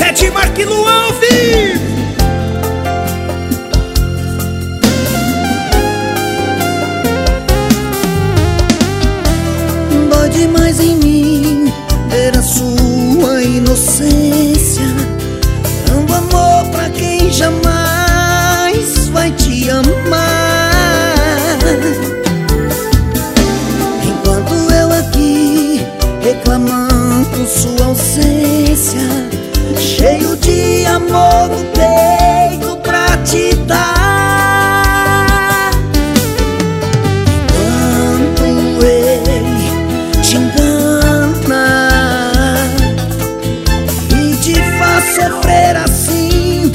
Sete Mark Luan ao vivo. Dói demais em mim ver a sua inocência, dando amor pra quem jamais vai te amar. Enquanto eu aqui reclamando sua ausência, cheio de amor no peito pra te dar. Enquanto ele te engana e te faz sofrer assim,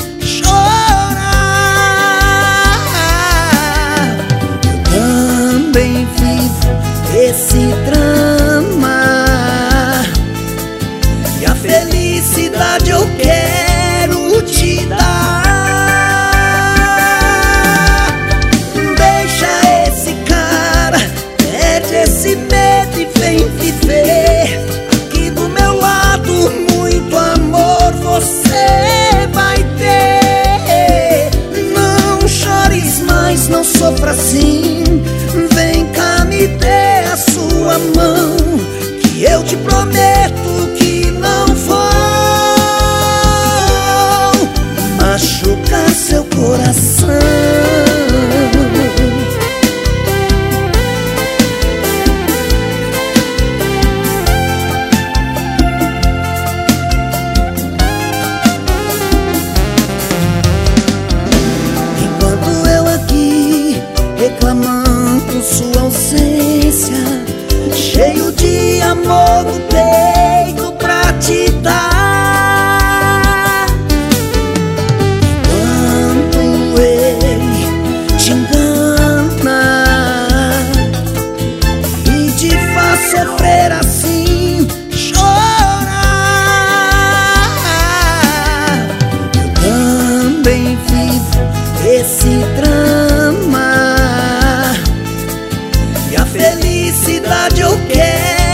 chorar, eu também vivo esse drama, e a felicidade eu quero te dar. Deixa esse cara, perde esse medo e vem viver aqui do meu lado. Muito amor você vai ter. Não chores mais, não sofra assim. Vem cá, me dê a sua mão, que eu te prometo que não vou machucar seu coração. Enquanto eu aqui reclamando sua ausência, cheio de amor no peito pra te dar. Enquanto ele te engana e te faz sofrer assim, chorar, eu também vivo esse drama, e a felicidade eu quero